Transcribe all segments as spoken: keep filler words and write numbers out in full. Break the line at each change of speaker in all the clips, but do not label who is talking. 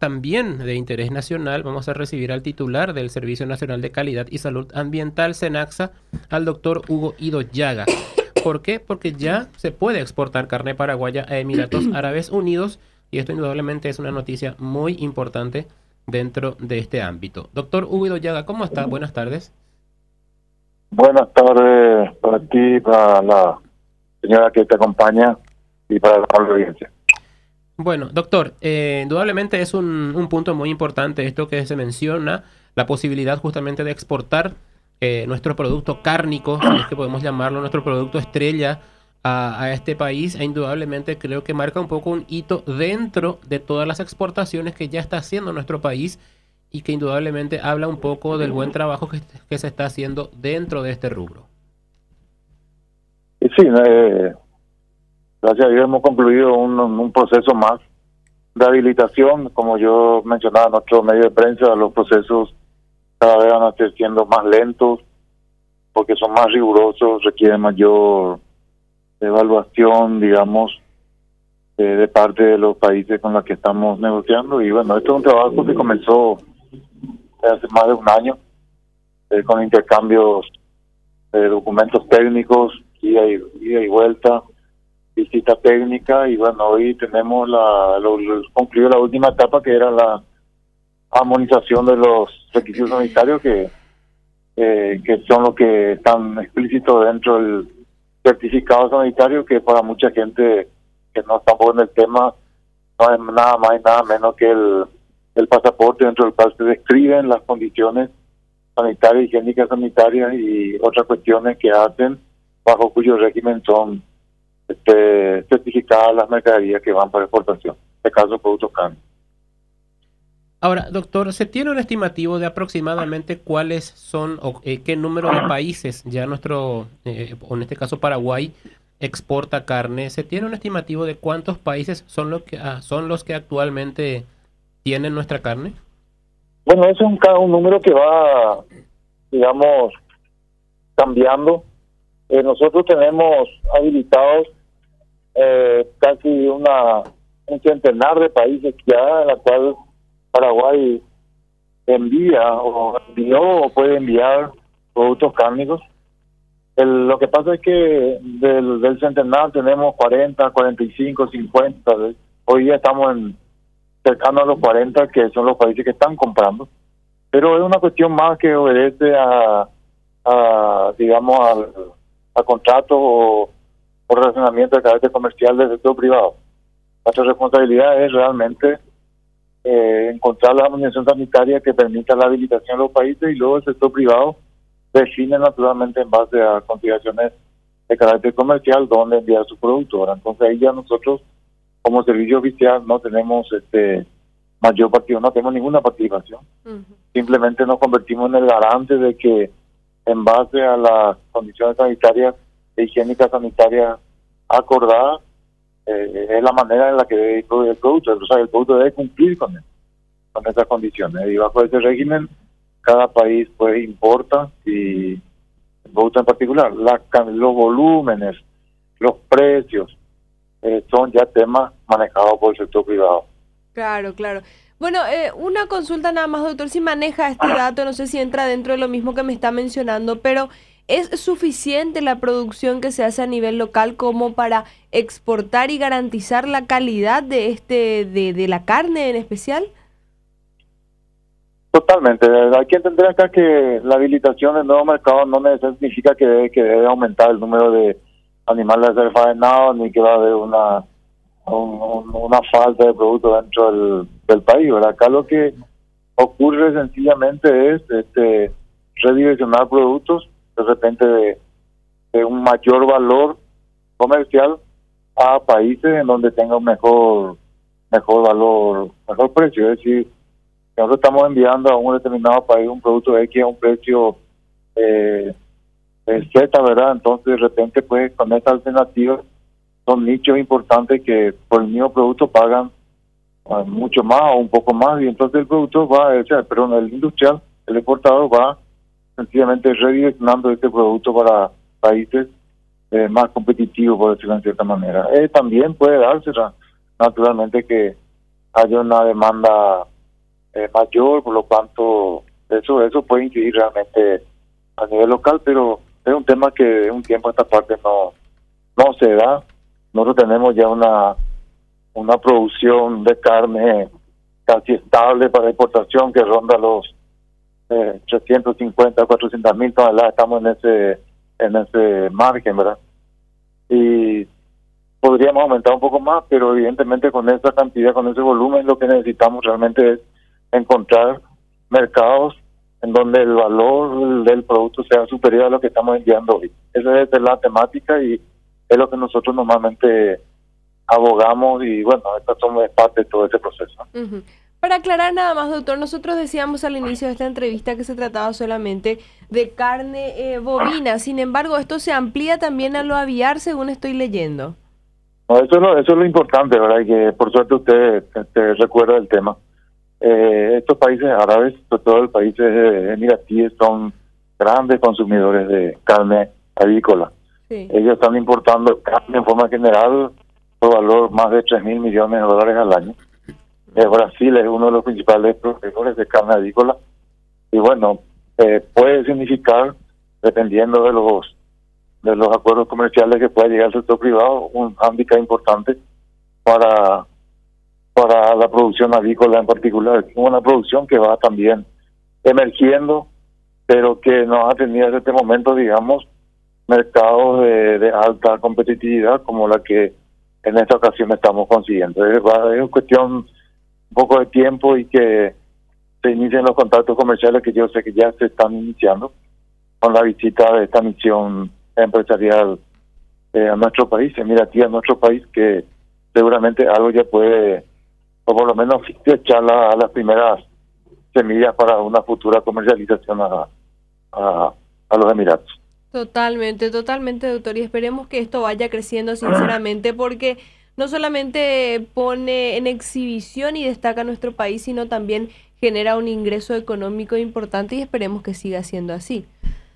también de interés nacional, vamos a recibir al titular del Servicio Nacional de Calidad y Salud Ambiental, SENACSA, al doctor Hugo Ido Llaga. ¿Por qué? Porque ya se puede exportar carne paraguaya a Emiratos Árabes Unidos y esto indudablemente es una noticia muy importante dentro de este ámbito. Doctor Hugo Ido Llaga, ¿cómo está? Buenas tardes.
Buenas tardes para ti, para la señora que te acompaña y para la audiencia.
Bueno, doctor, eh, indudablemente es un, un punto muy importante esto que se menciona, la posibilidad justamente de exportar eh, nuestro producto cárnico, si es que podemos llamarlo nuestro producto estrella, a, a este país, e indudablemente creo que marca un poco un hito dentro de todas las exportaciones que ya está haciendo nuestro país y que indudablemente habla un poco del buen trabajo que, que se está haciendo dentro de este rubro.
Y sí, eh, gracias a Dios hemos concluido un, un proceso más de habilitación. Como yo mencionaba en nuestro medio de prensa, los procesos cada vez van a estar siendo más lentos porque son más rigurosos, requieren mayor evaluación, digamos, eh, de parte de los países con los que estamos negociando. Y bueno, esto es un trabajo que comenzó hace más de un año, eh, con intercambios de documentos técnicos, ida y, ida y vuelta, visita técnica, y bueno, hoy tenemos la lo, lo, concluido la última etapa, que era la armonización de los requisitos sanitarios, que eh, que son los que están explícitos dentro del certificado sanitario, que para mucha gente que no está en el tema no es nada más y nada menos que el, el pasaporte dentro del cual se describen las condiciones sanitarias, higiénicas sanitarias y otras cuestiones que hacen, bajo cuyo régimen son este, certificadas las mercaderías que van para exportación, en este caso productos carne.
Ahora, doctor, ¿se tiene un estimativo de aproximadamente cuáles son o eh, qué número de países ya nuestro, eh, o en este caso Paraguay, exporta carne? ¿Se tiene un estimativo de cuántos países son los que ah, son los que actualmente tienen nuestra carne?
Bueno, eso es un, un número que va, digamos, cambiando. Eh, nosotros tenemos habilitados eh, casi una un centenar de países ya, en la cual Paraguay envía o envió o puede enviar productos cárnicos. El, lo que pasa es que del, del centenar tenemos cuarenta, cuarenta y cinco, cincuenta. Hoy día estamos en cercano a los cuarenta, que son los países que están comprando. Pero es una cuestión más que obedece a, a digamos, al, a contratos o, o relacionamiento de carácter comercial del sector privado. Nuestra responsabilidad es realmente eh, encontrar la armonización sanitaria que permita la habilitación de los países, y luego el sector privado define naturalmente en base a consideraciones de carácter comercial dónde enviar su producto. Ahora, entonces ahí ya nosotros como servicio oficial no tenemos este mayor participación, no tenemos ninguna participación. Uh-huh. Simplemente nos convertimos en el garante de que en base a las condiciones sanitarias e higiénicas sanitarias acordadas, eh, es la manera en la que debe ir el producto. O sea, el producto debe cumplir con, con esas condiciones. Y bajo ese régimen, cada país pues importa, y el producto en particular, la, los volúmenes, los precios, eh, son ya temas manejados por el sector privado.
Claro, claro. Bueno, eh, una consulta nada más, doctor, si maneja este dato, no sé si entra dentro de lo mismo que me está mencionando, pero ¿es suficiente la producción que se hace a nivel local como para exportar y garantizar la calidad de este de, de la carne en especial?
Totalmente. Hay que entender acá que la habilitación del nuevo mercado no necesariamente significa que debe, que debe aumentar el número de animales a ser faenados, ni que va a haber una un, un, una falta de productos dentro del, del país. ¿Verdad? Acá lo que ocurre sencillamente es este redireccionar productos de repente de, de un mayor valor comercial a países en donde tenga un mejor mejor valor, mejor precio. Es decir, nosotros estamos enviando a un determinado país un producto X a un precio eh, eh, Z, ¿verdad? Entonces, de repente, pues, con esta alternativa, son nichos importantes que por el mismo producto pagan uh, mucho más o un poco más, y entonces el producto va, o sea, perdón, el industrial, el exportador va sencillamente redireccionando este producto para países eh, más competitivos, por decirlo en cierta manera. Eh, también puede darse, naturalmente, que haya una demanda eh, mayor, por lo tanto eso eso puede incidir realmente a nivel local, pero es un tema que de un tiempo a esta parte no no se da. Nosotros tenemos ya una una producción de carne casi estable para exportación que ronda los eh, trescientos cincuenta, cuatrocientos mil toneladas, estamos en ese en ese margen, ¿verdad? Y podríamos aumentar un poco más, pero evidentemente con esa cantidad, con ese volumen, lo que necesitamos realmente es encontrar mercados en donde el valor del producto sea superior a lo que estamos enviando hoy. Esa es la temática y es lo que nosotros normalmente abogamos y bueno, esta somos parte de todo ese proceso.
Uh-huh. Para aclarar nada más, doctor, nosotros decíamos al inicio de esta entrevista que se trataba solamente de carne eh, bovina, sin embargo, esto se amplía también a lo aviar, según estoy leyendo.
No, eso, es lo, eso es lo importante, ¿verdad? Y que por suerte usted te recuerda el tema. Eh, estos países árabes, sobre todo los países emiratíes, son grandes consumidores de carne avícola. Sí. Ellos están importando carne en forma general por valor más de tres mil millones de dólares al año. Eh, Brasil es uno de los principales productores de carne avícola y bueno, eh, puede significar, dependiendo de los de los acuerdos comerciales que pueda llegar al sector privado, un hándicap importante para para la producción avícola en particular. Una producción que va también emergiendo, pero que no ha tenido en este momento, digamos, mercados de, de alta competitividad como la que en esta ocasión estamos consiguiendo. Es, es cuestión un poco de tiempo y que se inicien los contactos comerciales que yo sé que ya se están iniciando con la visita de esta misión empresarial eh, a nuestro país, Emiratí a nuestro país, que seguramente algo ya puede, o por lo menos echar la, a las primeras semillas para una futura comercialización a, a, a los Emiratos.
Totalmente, totalmente, doctor, y esperemos que esto vaya creciendo sinceramente, porque no solamente pone en exhibición y destaca nuestro país, sino también genera un ingreso económico importante y esperemos que siga siendo así.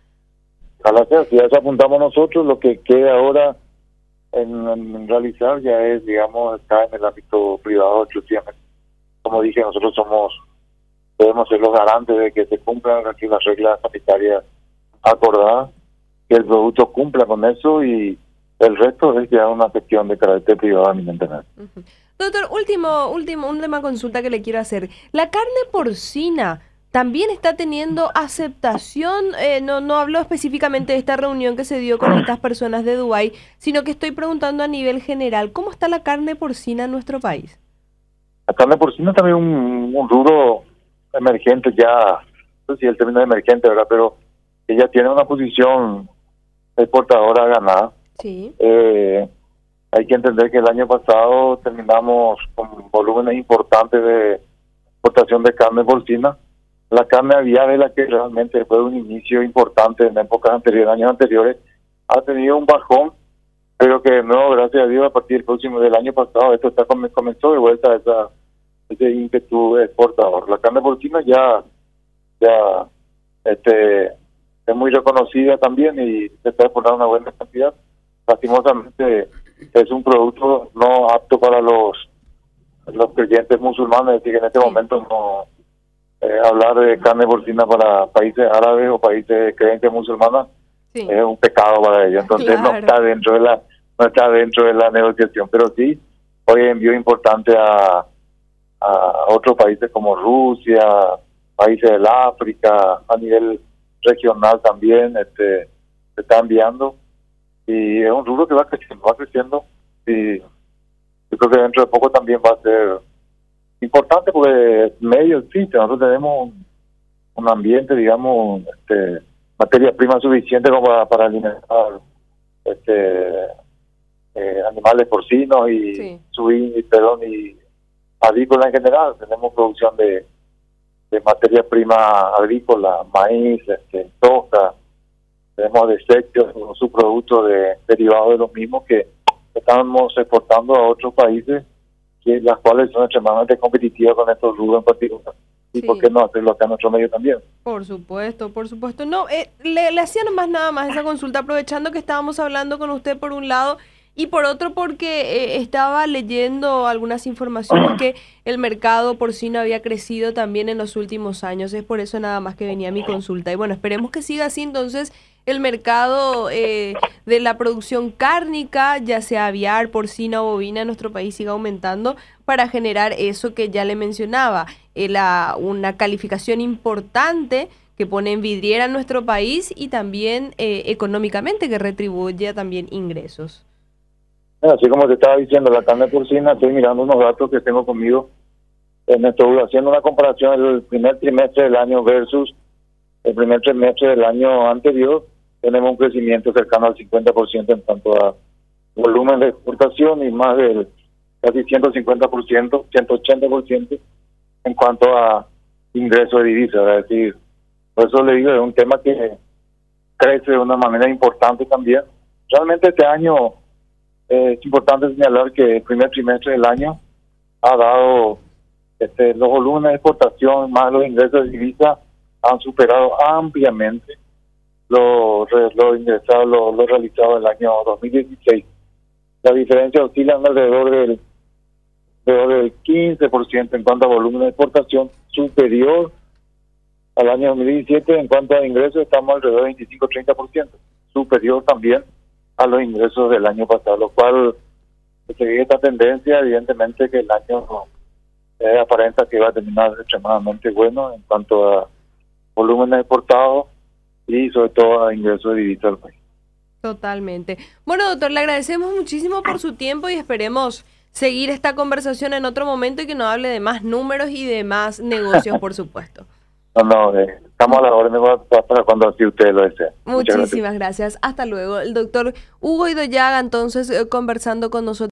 Ojalá sea, si a eso apuntamos nosotros, lo que queda ahora en, en realizar ya es, digamos, está en el ámbito privado exclusivamente. Como dije, nosotros somos, podemos ser los garantes de que se cumplan aquí las reglas sanitarias acordadas, que el producto cumpla con eso y el resto es ya una cuestión de carácter privado eminentemente.
Uh-huh. Doctor, último, último, una consulta que le quiero hacer. ¿La carne porcina también está teniendo aceptación? Eh, no, no hablo específicamente de esta reunión que se dio con estas personas de Dubái, sino que estoy preguntando a nivel general, ¿cómo está la carne porcina en nuestro país?
La carne porcina también es un, un rubro emergente ya, no sé si el término es emergente, ¿verdad? Pero ella tiene una posición exportadora ganada.
Sí.
Eh, hay que entender que el año pasado terminamos con volúmenes importantes de exportación de carne porcina. La carne aviar es la que realmente fue un inicio importante en épocas anteriores, años anteriores, ha tenido un bajón, pero que no, gracias a Dios, a partir del próximo del año pasado, esto está comenzó de vuelta a esa, ese ímpetu exportador. La carne porcina ya, ya, este, es muy reconocida también y se está exportando una buena cantidad. Lastimosamente es un producto no apto para los los creyentes musulmanes, es decir, que en este momento no eh, hablar de carne porcina para países árabes o países de creencias musulmanas sí. es un pecado para ellos, entonces claro. no está dentro de la no está dentro de la negociación, pero sí hoy envío importante a a otros países como Rusia, países del África, a nivel regional también este se está enviando y es un rubro que va creciendo, va creciendo y yo creo que dentro de poco también va a ser importante porque medio existe, nosotros tenemos un, un ambiente, digamos, este, materia prima suficiente como para, para alimentar este eh, animales porcinos y sí. suínos y perdón y avícola en general. Tenemos producción de de materia prima agrícola, maíz, este, soja, tenemos desechos, subproductos de, derivados de los mismos que estamos exportando a otros países, que las cuales son extremadamente competitivas con estos rubros en particular. ¿Y sí. por qué no hacerlo acá en nuestro medio también?
Por supuesto, por supuesto. No, eh, le, le hacía nomás nada más esa consulta, aprovechando que estábamos hablando con usted por un lado, y por otro porque eh, estaba leyendo algunas informaciones que el mercado porcino había crecido también en los últimos años. Es por eso nada más que venía mi consulta. Y bueno, esperemos que siga así entonces el mercado eh, de la producción cárnica, ya sea aviar, porcina o bovina en nuestro país, siga aumentando para generar eso que ya le mencionaba, eh, la, una calificación importante que pone en vidriera en nuestro país y también eh, económicamente, que retribuye también ingresos.
Así como te estaba diciendo, la carne porcina, estoy mirando unos datos que tengo conmigo. En estoy haciendo una comparación del primer trimestre del año versus el primer trimestre del año anterior. Tenemos un crecimiento cercano al cincuenta por ciento en cuanto a volumen de exportación y más del casi ciento cincuenta por ciento, ciento ochenta por ciento en cuanto a ingresos de divisas. Es decir, por eso le digo, es un tema que crece de una manera importante también. Realmente este año eh, es importante señalar que el primer trimestre del año ha dado este, los volúmenes de exportación más los ingresos de divisas han superado ampliamente lo, lo ingresado, lo, lo realizado en el año dos mil dieciséis. La diferencia oscila alrededor del, alrededor del quince por ciento en cuanto a volumen de exportación, superior al año dos mil diecisiete. En cuanto a ingresos estamos alrededor del veinticinco a treinta por ciento, superior también a los ingresos del año pasado, lo cual sigue esta tendencia. Evidentemente que el año eh, aparenta que va a terminar extremadamente bueno en cuanto a volúmenes exportados y sobre todo a ingresos de divisas al país.
Totalmente. Bueno, doctor, le agradecemos muchísimo por su tiempo y esperemos seguir esta conversación en otro momento y que nos hable de más números y de más negocios, por supuesto.
No, no, eh, estamos a la orden para, para cuando así ustedes lo deseen.
Muchísimas gracias. gracias. Hasta luego. El doctor Hugo Idoyaga, entonces, eh, conversando con nosotros.